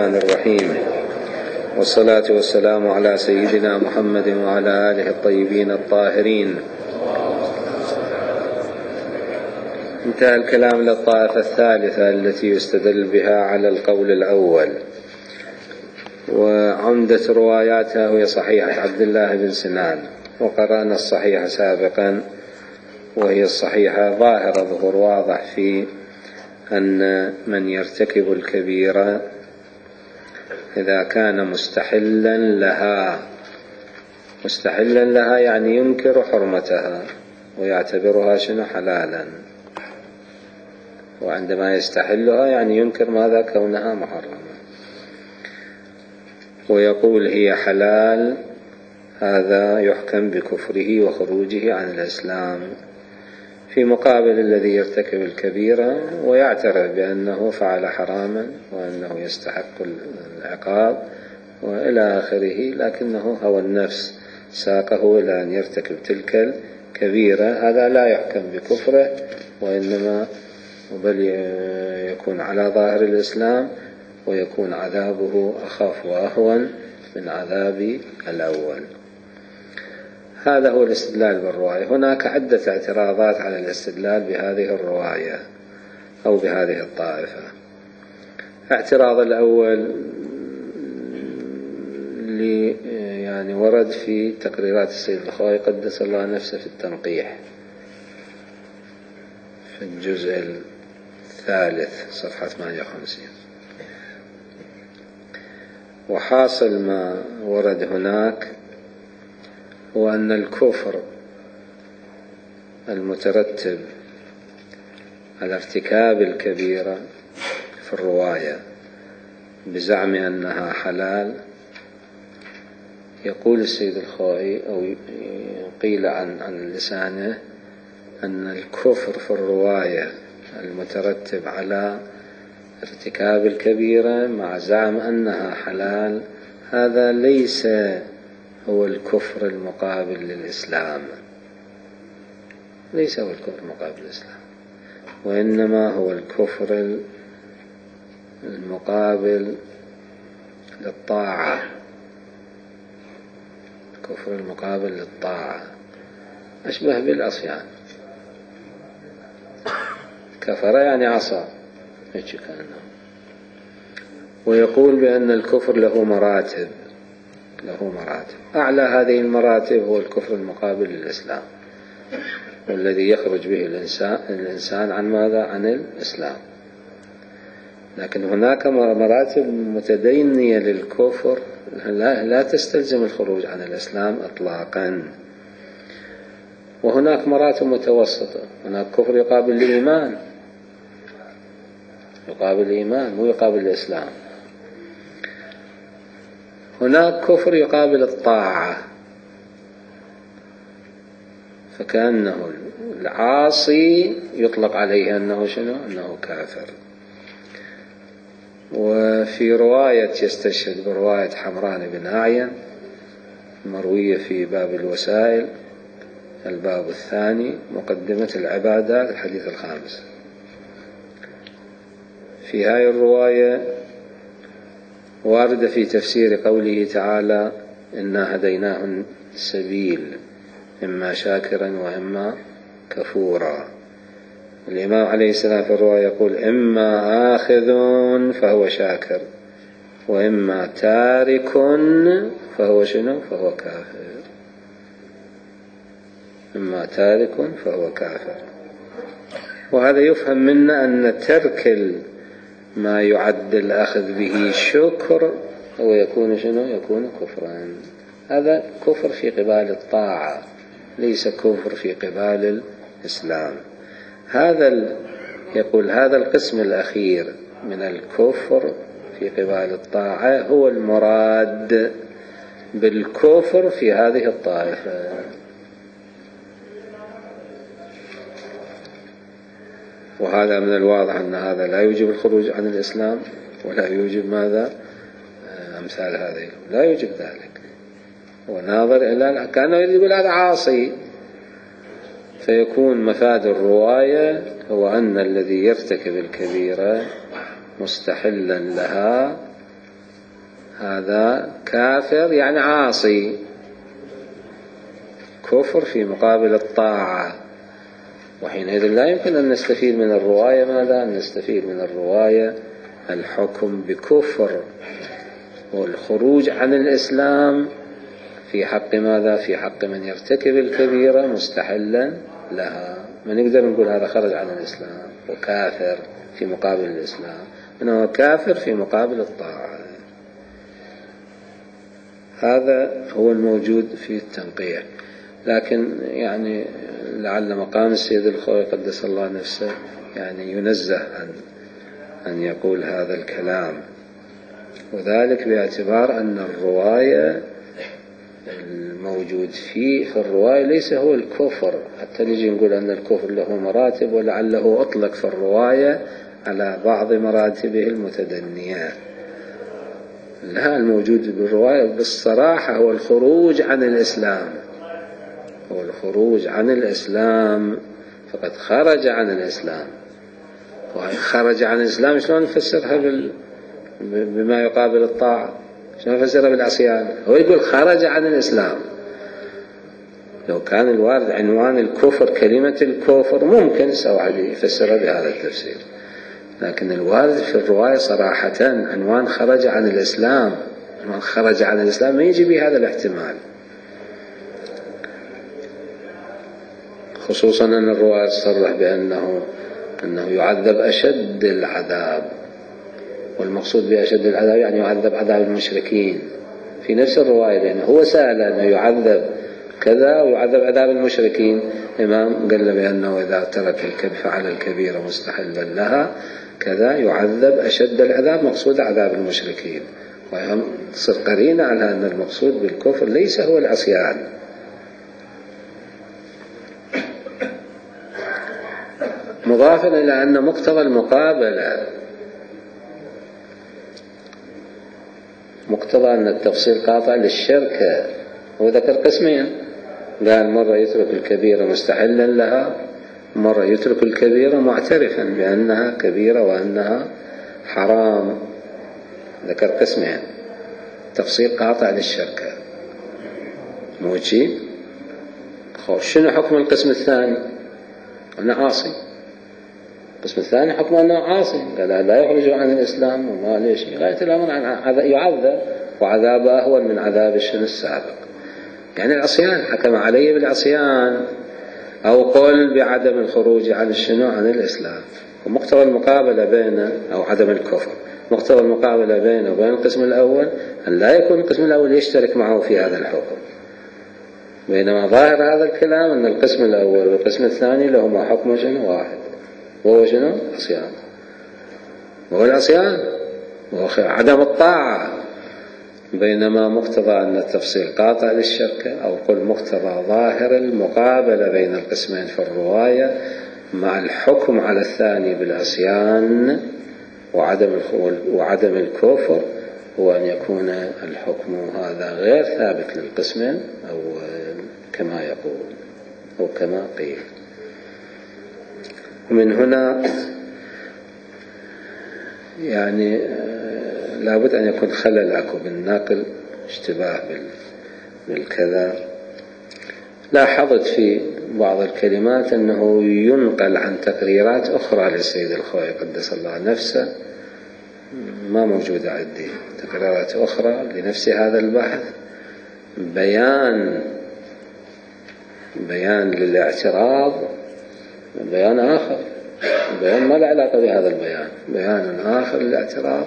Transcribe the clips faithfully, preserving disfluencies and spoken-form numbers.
الرحمن الرحيم، والصلاة والسلام على سيدنا محمد وعلى آله الطيبين الطاهرين. انتهى الكلام للطائفة الثالثة التي يستدل بها على القول الأول، وعمدة رواياتها هي صحيحة عبد الله بن سنان، وقرأنا الصحيحة سابقا، وهي الصحيحة ظاهرة ظهور واضح في أن من يرتكب الكبيرة إذا كان مستحلا لها، مستحلا لها يعني ينكر حرمتها ويعتبرها شنو حلالا، وعندما يستحلها يعني ينكر ماذا؟ كونها محرمة، ويقول هي حلال، هذا يحكم بكفره وخروجه عن الإسلام، في مقابل الذي يرتكب الكبيرة ويعترف بأنه فعل حراما وأنه يستحق العقاب وإلى آخره، لكنه هوى النفس ساقه إلى أن يرتكب تلك الكبيرة، هذا لا يحكم بكفره، وإنما بل يكون على ظاهر الإسلام، ويكون عذابه أخف وأهون من عذاب الأول. هذا هو الاستدلال بالرواية. هناك عدة اعتراضات على الاستدلال بهذه الرواية أو بهذه الطائفة. اعتراض الأول اللي يعني ورد في تقريرات السيد الخوئي قدس الله نفسه في التنقيح في الجزء الثالث صفحة ثمانية وخمسين. وحاصل ما ورد هناك هو أن الكفر المترتب على ارتكاب الكبيرة في الرواية بزعم أنها حلال، يقول السيد الخوئي أو قيل عن عن لسانه أن الكفر في الرواية المترتب على ارتكاب الكبيرة مع زعم أنها حلال، هذا ليس هو الكفر المقابل للإسلام، ليس هو الكفر المقابل للإسلام، وإنما هو الكفر المقابل للطاعة، الكفر المقابل للطاعة، أشبه بالعصيان، كفر يعني عصى، ويقول بأن الكفر له مراتب، له مراتب، أعلى هذه المراتب هو الكفر المقابل للإسلام، والذي يخرج به الإنسان, الإنسان عن ماذا؟ عن الإسلام. لكن هناك مراتب متدينية للكفر لا, لا تستلزم الخروج عن الإسلام إطلاقا، وهناك مراتب متوسطة، هناك كفر يقابل الإيمان، يقابل الإيمان مو يقابل الإسلام. هناك كفر يقابل الطاعة، فكأنه العاصي يطلق عليه أنه شنو؟ أنه كافر. وفي رواية يستشهد برواية حمران بن أعين مروية في باب الوسائل الباب الثاني مقدمة العبادات الحديث الخامس. في هذه الرواية واردة في تفسير قوله تعالى إنا هديناه السبيل إما شاكرا وإما كفورا. الإمام عليه السلام في الرواية يقول إما آخذ فهو شاكر وإما تارك فهو شنو؟ فهو كافر. إما تارك فهو كافر. وهذا يفهم منا أن ترك ما يعد الأخذ به شكر هو يكون شنو؟ يكون كفرا. هذا كفر في قبال الطاعة، ليس كفر في قبال الإسلام. هذا يقول هذا القسم الأخير من الكفر في قبال الطاعة هو المراد بالكفر في هذه الطائفة. وهذا من الواضح أن هذا لا يوجب الخروج عن الإسلام ولا يوجب ماذا؟ أمثال هذه لا يوجب ذلك. هو ناظر إلى كأنه يقول هذا عاصي، فيكون مفاد الرواية هو أن الذي يرتكب الكبيرة مستحلا لها هذا كافر يعني عاصي، كفر في مقابل الطاعة. وحينئذ لا يمكن أن نستفيد من الرواية ماذا؟ أن نستفيد من الرواية الحكم بكفر والخروج عن الإسلام في حق ماذا؟ في حق من يرتكب الكبيرة مستحلا لها. ما نقدر نقول هذا خرج عن الإسلام وكافر في مقابل الإسلام، إنه كافر في مقابل الطاعة. هذا هو الموجود في التنقية. لكن يعني لعل مقام السيد الخوئي قدس الله نفسه يعني ينزه عن أن يقول هذا الكلام، وذلك باعتبار أن الرواية الموجود فيه في الرواية ليس هو الكفر، حتى نجي نقول أن الكفر له مراتب، ولعله أطلق في الرواية على بعض مراتبه المتدنية. لا، الموجود بالرواية بالصراحة هو الخروج عن الإسلام، هو الخروج عن الإسلام، فقد خرج عن الإسلام. وخرج عن الإسلام شلون نفسرها بال... بما يقابل الطاعة؟ شلون نفسرها بالعصيان؟ هو يقول خرج عن الإسلام. لو كان الوارد عنوان الكفر كلمة الكفر ممكن سواء يفسرها بهذا التفسير، لكن الوارد في الرواية صراحة عنوان خرج عن الإسلام، عنوان خرج عن الإسلام ما يجي بهذا الاحتمال، خصوصا أن الرواية تصرح بأنه أنه يعذب أشد العذاب، والمقصود بأشد العذاب يعني يعذب عذاب المشركين في نفس الرواية، لأنه هو سأل أنه يعذب كذا ويعذب عذاب المشركين. إمام قال بأنه إذا ترك الكبيرة فعل الكبيرة مستحلا لها كذا يعذب أشد العذاب، مقصود عذاب المشركين. وهم تصير قرينة على أن المقصود بالكفر ليس هو العصيان. مضافا إلى أن مقتضى المقابلة مقتضى أن التفصيل قاطع للشركة. هو ذكر قسمين، قال مرة يترك الكبيرة مستحلا لها، مرة يترك الكبيرة معترفا بأنها كبيرة وأنها حرام. ذكر قسمين، تفصيل قاطع للشركة موجي. شنو حكم القسم الثاني؟ أنه عاصي. القسم الثاني حكم أنه عاصي، قال لا يخرج عن الإسلام وما ليش غاية الأمر عن يعذب، وعذابه أهون من عذاب الشن السابق. يعني العصيان، حكم عليه بالعصيان، أو قل بعدم الخروج عن الشنو عن الإسلام. ومقتضى المقابلة بينه أو عدم الكفر، مقتضى المقابلة بينه وبين القسم الأول أن لا يكون القسم الأول يشترك معه في هذا الحكم، بينما ظاهر هذا الكلام أن القسم الأول والقسم الثاني لهما حكم شنو واحد، وهو شنو؟ عصيان. وهو العصيان وهو عدم الطاعة. بينما مقتضى أن التفصيل قاطع للشركة، أو قل مقتضى ظاهر المقابلة بين القسمين في الرواية مع الحكم على الثاني بالعصيان وعدم وعدم الكفر، هو أن يكون الحكم هذا غير ثابت للقسمين، أو كما يقول أو كما قيل. ومن هنا يعني لابد أن يكون خلل أكو بالناقل، اشتباه بالكذا. لاحظت في بعض الكلمات أنه ينقل عن تقريرات أخرى للسيد الخوئي قدس الله نفسه، ما موجودة عندي تقريرات أخرى لنفس هذا البحث، بيان بيان للاعتراض، بيان آخر، بيان ما له علاقة بهذا البيان، بيان آخر للاعتراض،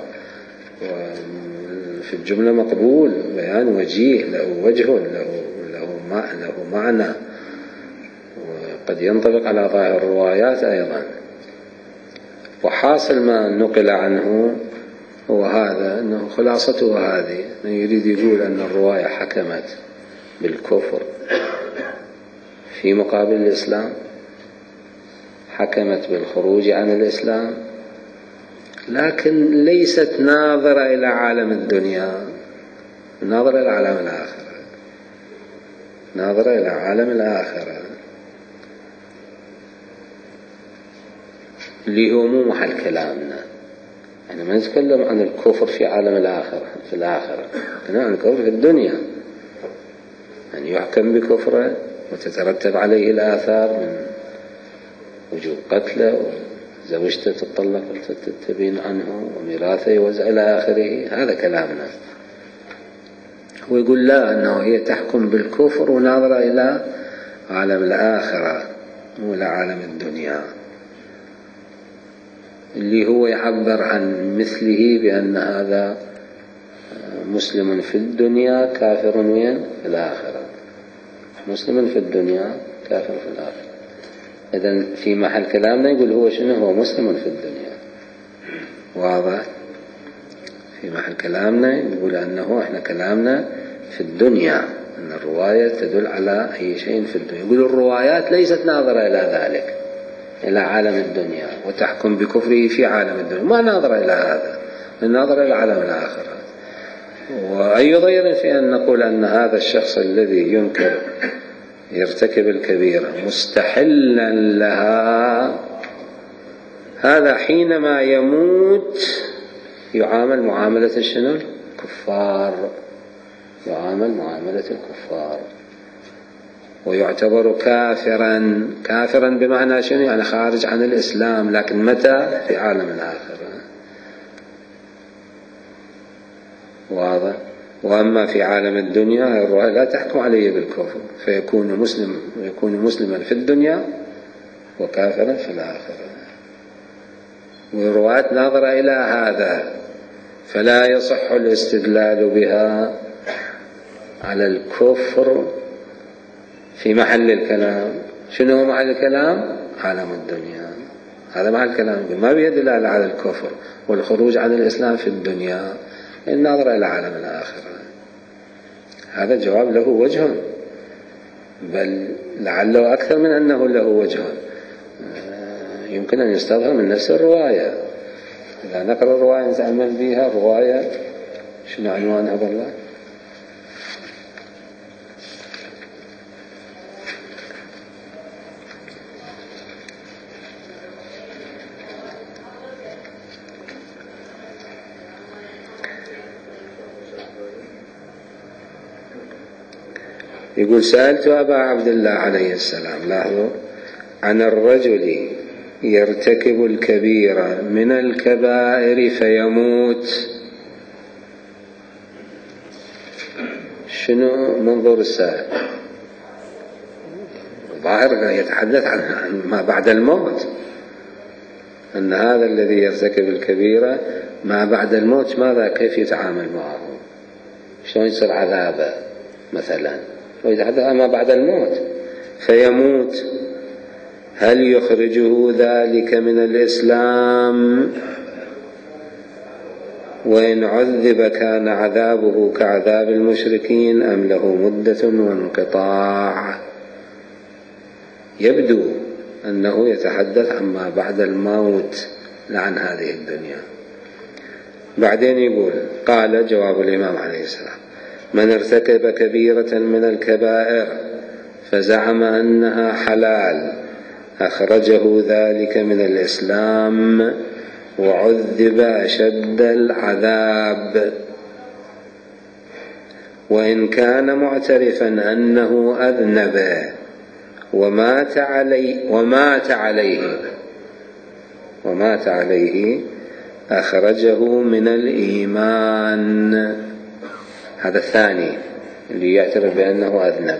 وفي الجملة مقبول، بيان وجيه له وجه له له له معنى، وقد ينطبق على ظاهر الروايات أيضا. وحاصل ما نقل عنه هو هذا، أنه خلاصته هذه، أنه يريد يقول أن الرواية حكمت بالكفر في مقابل الإسلام، حكمت بالخروج عن الإسلام، لكن ليست ناظرة إلى عالم الدنيا، ناظرة إلى عالم الآخرة، ناظرة إلى عالم الآخرة اللي هو مو محل كلامنا. احنا ما نتكلم عن الكفر في عالم الآخرة في الآخرة، نتكلم عن الكفر في الدنيا، أن يحكم بكفره وتترتب عليه الآثار من وجوب قتله وزوجته تطلق تبين عنه وميراثه يوزع إلى آخره. هذا كلامنا. ويقول لا، أنه هي تحكم بالكفر وناظرة إلى عالم الآخرة ولا عالم الدنيا، اللي هو يعبر عن مثله بأن هذا مسلم في الدنيا كافر وين في الآخرة، مسلم في الدنيا كافر في الآخرة. إذن في محل كلامنا يقول هو شنو؟ هو مسلم في الدنيا. واضح؟ في محل كلامنا يقول أنه إحنا كلامنا في الدنيا، أن الرواية تدل على أي شيء في الدنيا. يقول الروايات ليست ناظرة إلى ذلك، إلى عالم الدنيا، وتحكم بكفره في عالم الدنيا، ما ناظرة إلى هذا، الناظرة إلى عالم الآخرة. وأي ضير في أن نقول أن هذا الشخص الذي ينكر يرتكب الكبيرة مستحلا لها، هذا حينما يموت يعامل معاملة شنو؟ الكفار، يعامل معاملة الكفار ويعتبر كافرا. كافرا بمعنى شنو؟ يعني خارج عن الإسلام، لكن متى؟ في عالم الآخرة. واضح؟ وأما في عالم الدنيا الرواية لا تحكم عليه بالكفر، فيكون مسلم يكون مسلما في الدنيا وكافرا في الآخرة. والروايات ناظرة إلى هذا، فلا يصح الاستدلال بها على الكفر في محل الكلام. شنو هو محل الكلام؟ عالم الدنيا، هذا محل الكلام. ما بيدل على الكفر والخروج عن الإسلام في الدنيا، الناظرة إلى عالم الآخرة. هذا جواب له وجه، بل لعله أكثر من أنه له وجه، يمكن أن يستظهر من نفس الرواية. إذا نقرأ الرواية نتأمل بها. الرواية شنو عنوانها بالله؟ يقول سألت أبا عبد الله عليه السلام، لاحظوا، عن الرجل يرتكب الكبيرة من الكبائر فيموت. شنو منظور السائل؟ ظاهر يتحدث عن ما بعد الموت، أن هذا الذي يرتكب الكبيرة ما بعد الموت ماذا؟ كيف يتعامل معه؟ شلون يصير عذابه مثلا؟ ويتحدث ما بعد الموت فيموت، هل يخرجه ذلك من الإسلام؟ وإن عذب كان عذابه كعذاب المشركين أم له مدة وانقطاع؟ يبدو أنه يتحدث عما بعد الموت لا عن هذه الدنيا. بعدين يقول قال جواب الإمام عليه السلام: من ارتكب كبيرة من الكبائر فزعم أنها حلال أخرجه ذلك من الإسلام وعذب أشد العذاب، وإن كان معترفا أنه أذنب ومات عليه ومات عليه ومات عليه أخرجه من الإيمان. هذا الثاني اللي يعترف بأنه أذنب،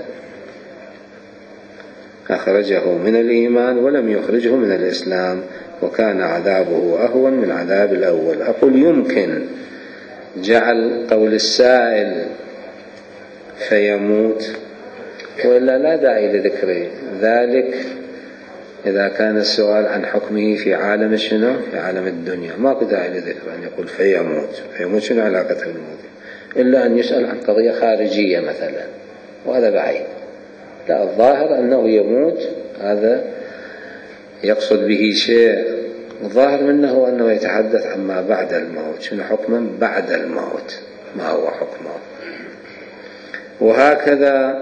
أخرجه من الإيمان ولم يخرجه من الإسلام، وكان عذابه أهون من عذاب الأول. أقول يمكن جعل قول السائل فيموت، وإلا لا داعي لذكر ذلك إذا كان السؤال عن حكمه في عالم شنو؟ في عالم الدنيا، ما داعي لذكر أن يقول فيموت. فيموت شنو علاقته بالموت؟ إلا أن يسأل عن قضية خارجية مثلا، وهذا بعيد. لا، الظاهر أنه يموت، هذا يقصد به شيء. الظاهر منه أنه يتحدث عما بعد الموت، شنو حكما بعد الموت، ما هو حكمه. وهكذا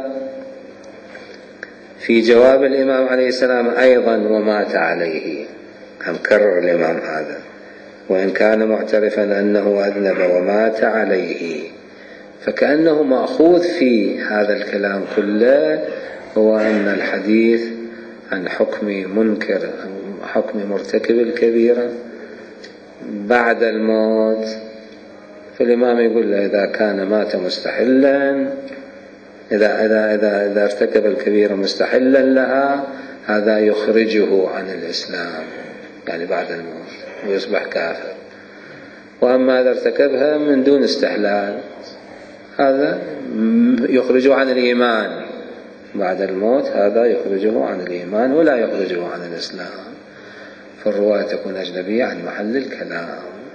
في جواب الإمام عليه السلام أيضا ومات عليه، هم كرر الإمام هذا وإن كان معترفا أنه أذنب ومات عليه. فكأنه مأخوذ في هذا الكلام كله هو أن الحديث عن حكم منكر حكم مرتكب الكبيرة بعد الموت. فالإمام يقول له إذا كان مات مستحلا إذا, إذا, إذا, إذا ارتكب الكبيرة مستحلا لها هذا يخرجه عن الإسلام يعني بعد الموت ويصبح كافر. وأما إذا ارتكبها من دون استحلال هذا يخرجه عن الإيمان بعد الموت، هذا يخرجه عن الإيمان ولا يخرجه عن الإسلام. فالرواية تكون أجنبية عن محل الكلام.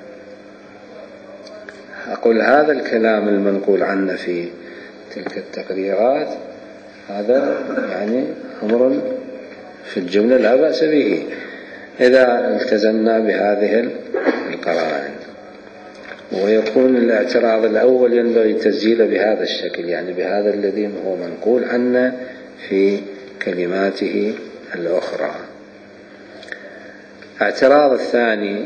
أقول هذا الكلام المنقول عنا في تلك التقريرات هذا يعني أمر في الجملة لا بأس به إذا التزمنا بهذه القرائن. ويكون الاعتراض الأول ينبغي تسجيله بهذا الشكل يعني بهذا الذي هو منقول عنا في كلماته الأخرى. الاعتراض الثاني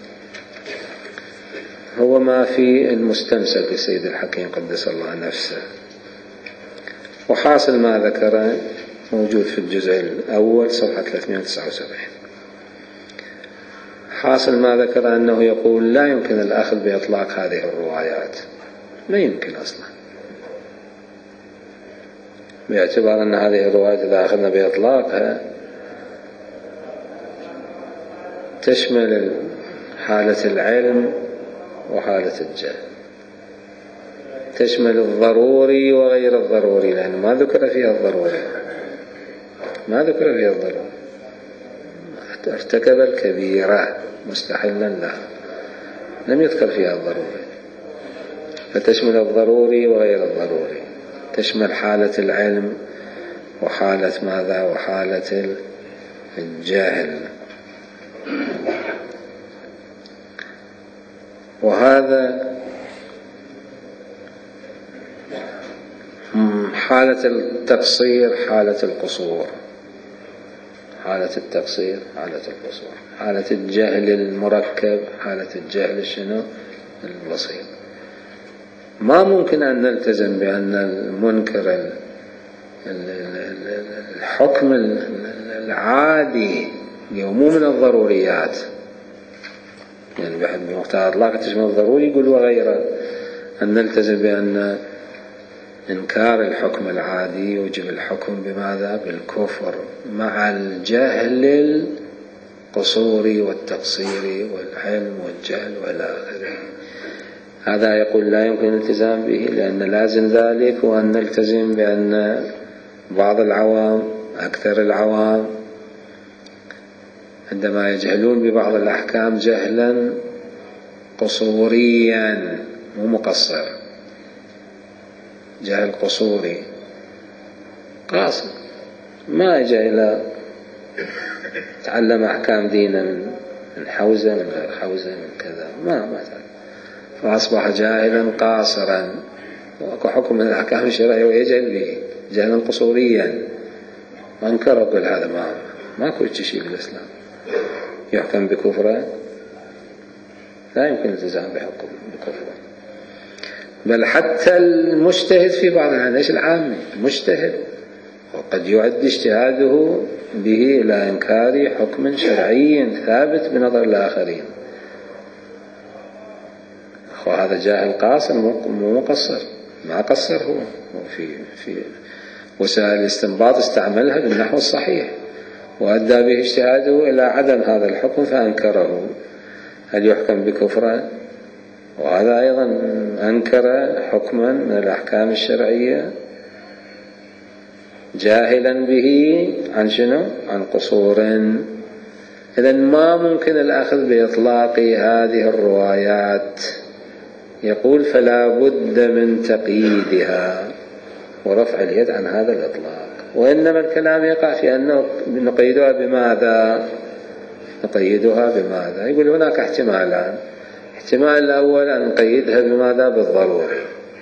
هو ما في المستمسك لسيد الحكيم قدس الله نفسه. وحاصل ما ذكر موجود في الجزء الأول صفحة ثلاثمائة وتسعة وسبعين. حاصل ما ذكر أنه يقول لا يمكن الأخذ بإطلاق هذه الروايات، ما يمكن أصلا، باعتبار أن هذه الروايات إذا أخذنا بإطلاقها تشمل حالة العلم وحالة الجهل، تشمل الضروري وغير الضروري، لأنه ما ذكر فيها الضروري، ما ذكر فيها الضروري. ارتكب الكبيرة مستحلا لها، لم يذكر فيها الضروري، فتشمل الضروري وغير الضروري، تشمل حالة العلم وحالة ماذا وحالة الجهل. وهذا حالة التقصير حالة القصور، حالة التقصير حالة القصور، حالة الجهل المركب حالة الجهل شنو البسيط. ما ممكن أن نلتزم بأن المنكر الحكم العادي مو من الضروريات، يعني بحد بمقتضى إطلاق تشمل الضروري يقول وغيره، أن نلتزم بأن إنكار الحكم العادي يوجب الحكم بماذا بالكفر مع الجهل القصوري والتقصير والعلم والجهل والى آخره. هذا يقول لا يمكن الالتزام به، لأن لازم ذلك هو أن نلتزم بأن بعض العوام أكثر العوام عندما يجهلون ببعض الأحكام جهلا قصوريا مو مقصر، جهل قصوري قاصر، ما اجى إلى تعلم أحكام دينه من حوزة من غير حوزة من كذا، ما ما تعلم، فأصبح جاهلا قاصرا، وأكو حكم من الأحكام الشرعية ويجهل به جهلا قصوريا، وأنكر وقال هذا ما ما كل شيء بالإسلام يحكم بكفره، لا يمكن الالتزام بحكم بكفره. بل حتى المجتهد في بعض الأحيان، ايش العامي المجتهد وقد يعد اجتهاده به إلى إنكار حكم شرعي ثابت بنظر الآخرين، وهذا جاهل قاصر مو مقصر، ما قصر هو في في وسائل الاستنباط استعملها بالنحو الصحيح وأدى به اجتهاده إلى عدم هذا الحكم فأنكره، هل يحكم بكفره؟ وهذا أيضا أنكر حكما من الأحكام الشرعية جاهلا به عن شنو؟ عن قصور. إذن ما ممكن الأخذ بإطلاق هذه الروايات. يقول فلا بد من تقييدها ورفع اليد عن هذا الإطلاق، وإنما الكلام يقع في أنه نقيدها بماذا؟ نقيدها بماذا؟ يقول هناك احتمالان. احتمال الأول أن نقيدها بماذا؟ بالضروري،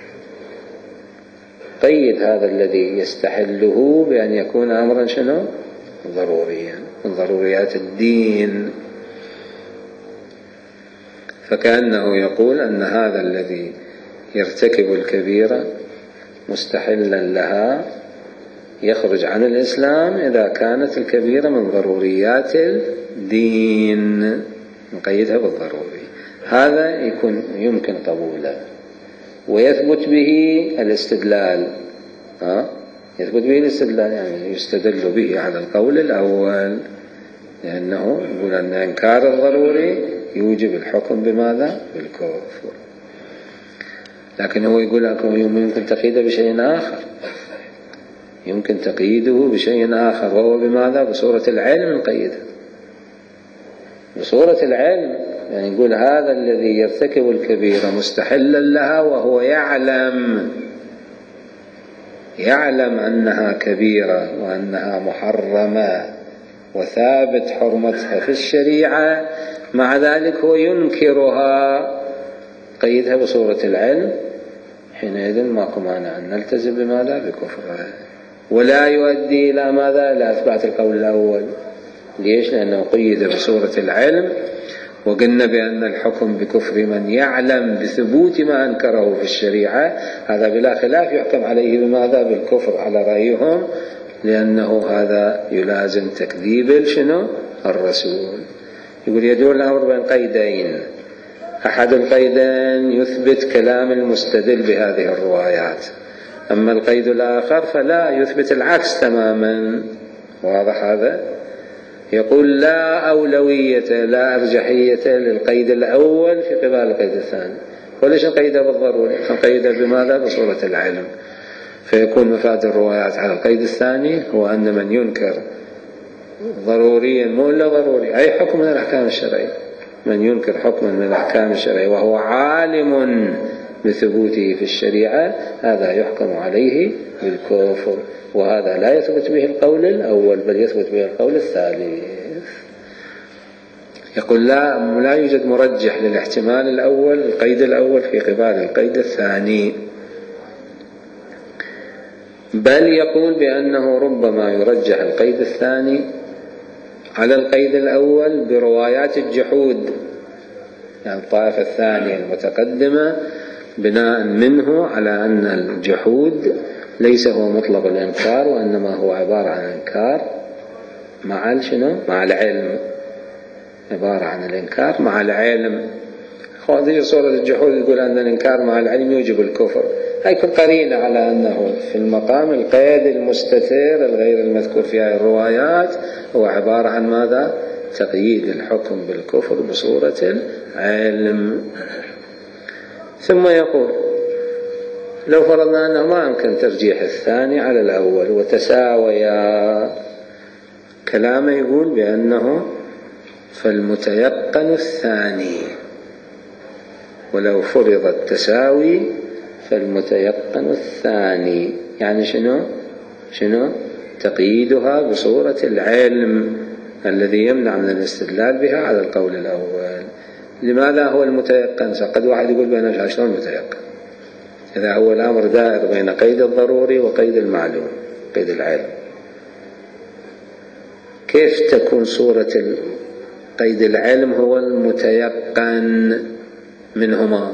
قيد هذا الذي يستحله بأن يكون أمرا شنو؟ ضروريا من ضروريات الدين. فكأنه يقول أن هذا الذي يرتكب الكبيرة مستحلا لها يخرج عن الإسلام إذا كانت الكبيرة من ضروريات الدين، نقيدها بالضروري. هذا يكون يمكن قبوله ويثبت به الاستدلال. ها؟ يثبت به الاستدلال يعني يستدل به على القول الأول، لأنه يقول أن إنكار الضروري يوجب الحكم بماذا؟ بالكفر. لكن هو يقول لكم يمكن تقييده بشيء آخر، يمكن تقييده بشيء آخر، وهو بماذا؟ بصورة العلم نقيده، بصورة العلم. يعني يقول هذا الذي يرتكب الكبيرة مستحلا لها وهو يعلم يعلم أنها كبيرة وأنها محرمة وثابت حرمتها في الشريعة، مع ذلك هو ينكرها، قيدها بصورة العلم. حينئذ ماكو مانع أن نلتزم بماذا؟ بكفره، ولا يؤدي إلى ماذا؟ إلى إثبات القول الأول. ليش؟ لأنه قيد بصورة العلم، وقلنا بأن الحكم بكفر من يعلم بثبوت ما أنكره في الشريعة هذا بلا خلاف يحكم عليه بماذا؟ بالكفر على رأيهم، لأنه هذا يلازم تكذيب شنو؟ الرسول. يقول يدور الأمر بين قيدين، أحد القيدين يثبت كلام المستدل بهذه الروايات، أما القيد الآخر فلا يثبت العكس تماما. واضح هذا؟ يقول لا أولوية لا أرجحية للقيد الأول في قبال القيد الثاني. وليش نقيده بالضروري؟ نقيده بماذا؟ بصورة العلم. فيكون مفاد الروايات على القيد الثاني هو أن من ينكر ضروريا مو إلا ضروري أي حكم من الأحكام الشرعية، من ينكر حكما من الأحكام الشرعية وهو عالم بثبوته في الشريعة هذا يحكم عليه بالكفر، وهذا لا يثبت به القول الأول بل يثبت به القول الثالث. يقول لا لا يوجد مرجح للاحتمال الأول القيد الأول في قبال القيد الثاني، بل يقول بأنه ربما يرجح القيد الثاني على القيد الأول بروايات الجحود، يعني الطائفة الثانية المتقدمة بناء منه على أن الجحود ليس هو مطلق الإنكار، وإنما هو عبارة عن إنكار مع شنو؟ مع العلم، عبارة عن الإنكار مع العلم. هذه صورة الجحود يقول أن الإنكار مع العلم يوجب الكفر، هيكون قرينة على أنه في المقام القيد المستتر الغير المذكور في هذه الروايات هو عبارة عن ماذا؟ تقييد الحكم بالكفر بصورة العلم. ثم يقول لو فرضنا أنه ما يمكن ترجيح الثاني على الأول وتساويا، كلامه يقول بأنه فالمتيقن الثاني، ولو فرض التساوي فالمتيقن الثاني، يعني شنو؟ شنو؟ تقييدها بصورة العلم الذي يمنع من الاستدلال بها على القول الأول. لماذا هو المتيقن؟ قد واحد يقول بأنه شلون المتيقن إذا هو الأمر دائر بين قيد الضروري وقيد المعلوم قيد العلم، كيف تكون صورة قيد العلم هو المتيقن منهما؟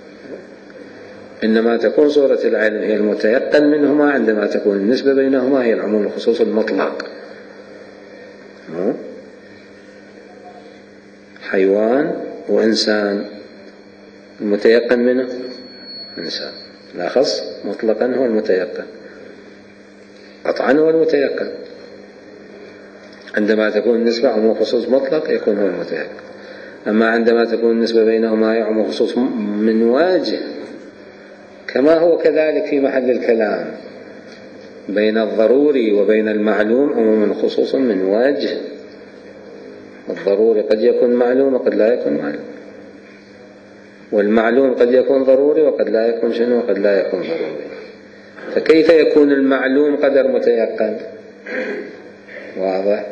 إنما تكون صورة العلم هي المتيقن منهما عندما تكون النسبة بينهما هي العموم الخصوص المطلق. حيوان وإنسان، المتيقن منه إنسان، لا خص مطلقا هو المتيقن، قطعا هو المتيقن. عندما تكون النسبة عموم خصوص مطلق يكون هو المتيقن، أما عندما تكون النسبة بينهما هي عموم خصوص من واجه، كما هو كذلك في محل الكلام بين الضروري وبين المعلوم عموم خصوص من واجه. الضروري قد يكون معلوم وقد لا يكون معلوم، والمعلوم قد يكون ضروري وقد لا يكون شنو؟ وقد لا يكون ضروري. فكيف يكون المعلوم قدر متيقن؟ واضح؟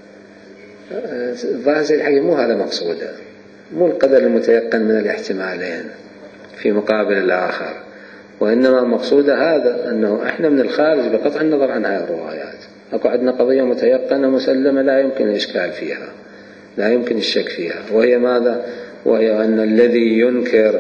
ظاهر الحقيقة مو هذا مقصوده، مو القدر المتيقن من الاحتمالين في مقابل الآخر، وإنما مقصود هذا أنه إحنا من الخارج بقطع النظر عن هذه الروايات أكو عندنا قضية متيقنة مسلمة لا يمكن الإشكال فيها، لا يمكن الشك فيها، وهي ماذا؟ وهي أن الذي ينكر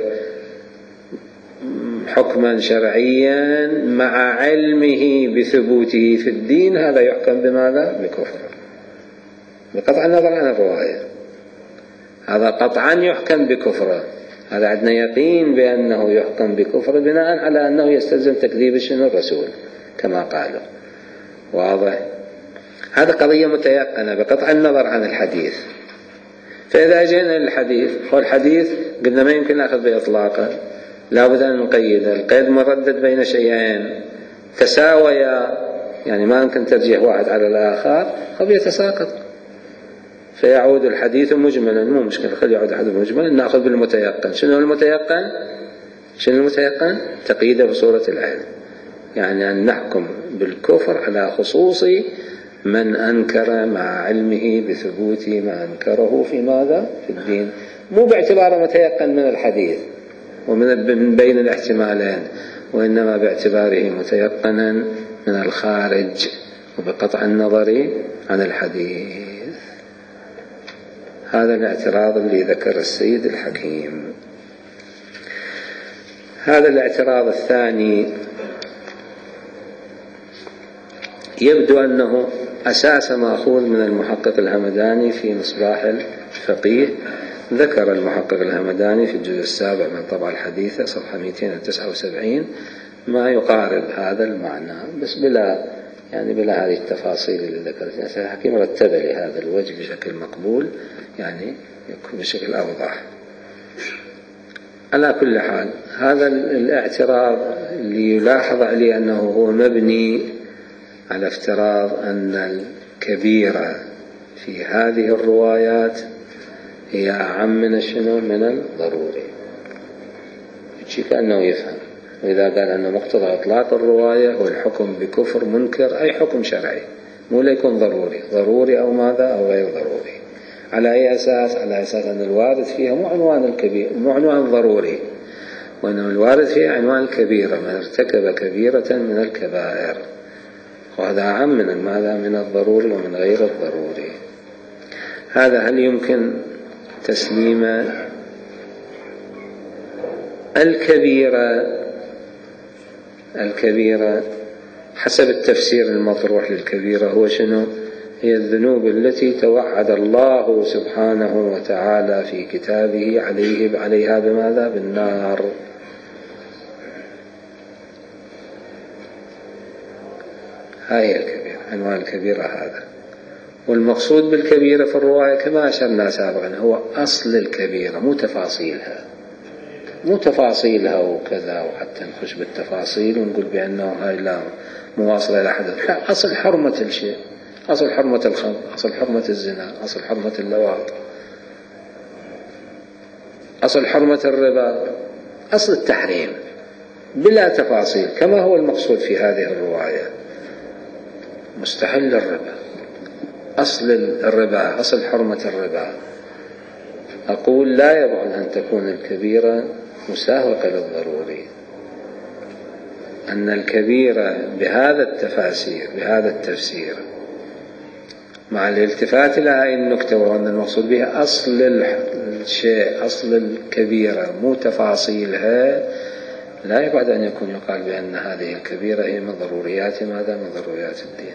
حكما شرعيا مع علمه بثبوته في الدين هذا يحكم بماذا؟ بكفر، بقطع النظر عن الرواية، هذا قطعا يحكم بكفر. هذا عندنا يقين بأنه يحكم بكفر بناء على أنه يستلزم تكذيب شنو الرسول كما قالوا. واضح؟ هذا قضية متيقنة بقطع النظر عن الحديث. فإذا جئنا للحديث، والحديث قلنا ما يمكن نأخذ بإطلاقا، لا بد أن نقيده. القيد مردد بين شيئين تساويا، يعني ما يمكن ترجيح واحد على الآخر أو يتساقط، فيعود الحديث مجملا. مو مشكلة، خلي يعود الحديث مجملا، نأخذ بالمتيقن. شنو المتيقن؟ شنو المتيقن؟ تقييده بصورة العين، يعني أن نحكم بالكفر على خصوص من أنكر مع علمه بثبوت ما أنكره في ماذا؟ في الدين، مو باعتباره متيقن من الحديث ومن بين الاحتمالين، وإنما باعتباره متيقنا من الخارج وبقطع النظر عن الحديث. هذا الاعتراض اللي ذكر السيد الحكيم. هذا الاعتراض الثاني يبدو أنه أساس مأخوذ من المحقق الهمداني في مصباح الفقيه. ذكر المحقق الهمداني في الجزء السابع من الطبعة الحديثة صفحة مئتين وتسعة وسبعين ما يقارب هذا المعنى، بس بلا يعني بلا هذه التفاصيل اللي ذكرتها. الحكيم رتب لهذا الوجه بشكل مقبول، يعني يكون بشكل أوضح. على كل حال هذا الاعتراض اللي يلاحظ عليه أنه هو مبني على افتراض أن الكبيرة في هذه الروايات هي أعم من شنو؟ من الضروري. شيء كأنه يفهم، وإذا قال أنه مقتضى إطلاق الرواية هو الحكم بكفر منكر أي حكم شرعي، مو ليكون ضروري، ضروري أو ماذا أو غير ضروري. على أي أساس؟ على أساس أن الوارد فيها مو عنوان الكبير، مو عنوان ضروري، وإنما الوارد فيها عنوان الكبيرة، من ارتكب كبيرة من الكبائر، وهذا أعم من ماذا؟ من الضروري ومن غير الضروري. هذا هل يمكن تسليم الكبيرة؟ الكبيرة حسب التفسير المطروح للكبيرة هو شنو؟ هي الذنوب التي توعد الله سبحانه وتعالى في كتابه عليه عليها بماذا؟ بالنار. هاي الكبيرة، عنوان الكبيرة هذا. والمقصود بالكبيرة في الرواية كما أشرنا سابقا هو أصل الكبيرة، مو تفاصيلها، مو تفاصيلها وكذا، وحتى نخش بالتفاصيل ونقول بأنه هاي لا مواصلة إلى حدث. لا، أصل حرمة الشيء، أصل حرمة الخمر، أصل حرمة الزنا، أصل حرمة اللواط، أصل حرمة الربا، أصل التحريم بلا تفاصيل، كما هو المقصود في هذه الرواية. مستحل الربا، أصل الربا، أصل حرمة الربا. أقول لا يبعد أن تكون الكبيرة مساوقة للضروري، أن الكبيرة بهذا التفاسير بهذا التفسير مع الالتفات إلى هذه النكتة، وهو أن المقصود بها أصل الشيء، أصل الكبيرة مو تفاصيلها، لا يبعد أن يكون يقال بأن هذه الكبيرة هي من ضروريات ماذا؟ من ضروريات الدين،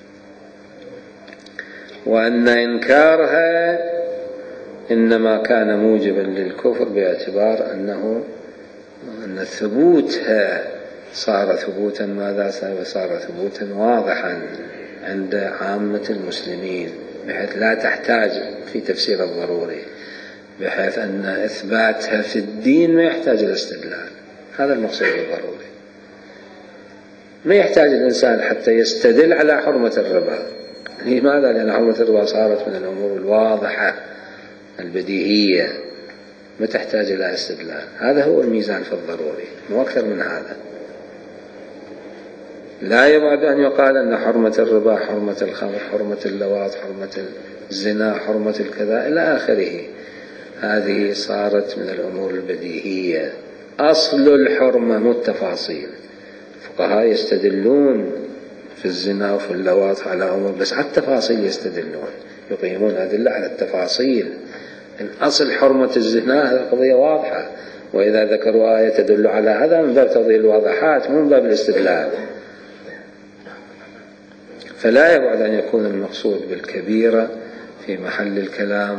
وأن إنكارها إنما كان موجبا للكفر باعتبار أنه أن ثبوتها صار ثبوتا ماذا؟ صار ثبوتا واضحا عند عامة المسلمين، بحيث لا تحتاج في تفسير الضروري، بحيث أن إثباتها في الدين ما يحتاج إلى استدلال. هذا المقصود بالضروري. ما يحتاج الإنسان حتى يستدل على حرمة الربا. لماذا؟ لأن حرمة الربا صارت من الأمور الواضحة البديهية، ما تحتاج إلى استدلال. هذا هو الميزان في الضروري، مو أكثر من هذا. لا يبعد أن يقال أن حرمة الربا، حرمة الخمر، حرمة اللواط، حرمة الزنا، حرمة الكذا إلى آخره، هذه صارت من الأمور البديهية. أصل الحرمة مو التفاصيل. فقهاء يستدلون في الزنا وفي اللواط على أمور، بس على التفاصيل يستدلون، يقيمون أدلة على التفاصيل، إن أصل حرمة الزنا هذه قضية واضحة، وإذا ذكروا آية تدل على هذا من باب تفضيل الواضحات مو من باب الاستدلال. فلا يبعد أن يكون المقصود بالكبيرة في محل الكلام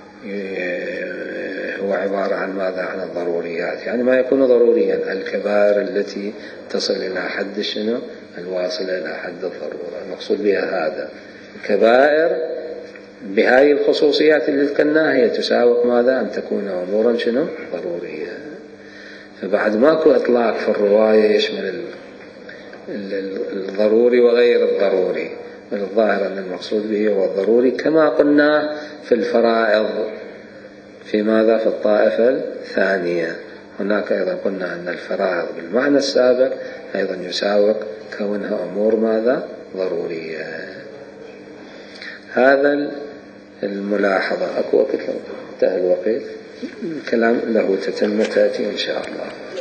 هو عبارة عن ماذا؟ عن الضروريات، يعني ما يكون ضروريا، الكبائر التي تصل إلى حد شنو؟ الواصلة إلى حد الضرورة، المقصود بها هذا. الكبائر بهذه الخصوصيات اللي ذكرناها هي تساوق ماذا؟ أن تكون أمورا شنو؟ ضرورية. فبعد ماكو إطلاق في الرواية يشمل الضروري وغير الضروري، من الظاهر أن المقصود به هو الضروري كما قلنا في الفرائض في ماذا؟ في الطائفة الثانية. هناك أيضا قلنا أن الفرائض بالمعنى السابق أيضا يساوق كونها أمور ماذا؟ ضرورية. هذا الملاحظة. أكو وقت؟ انتهى الوقت. الكلام له تتمة تأتي إن شاء الله.